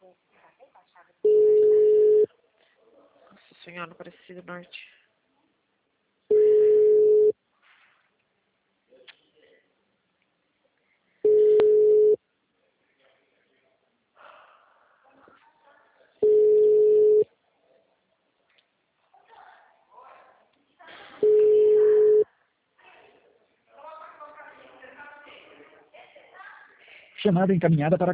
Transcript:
Nossa Senhora, Aparecida do Norte. Chamada encaminhada para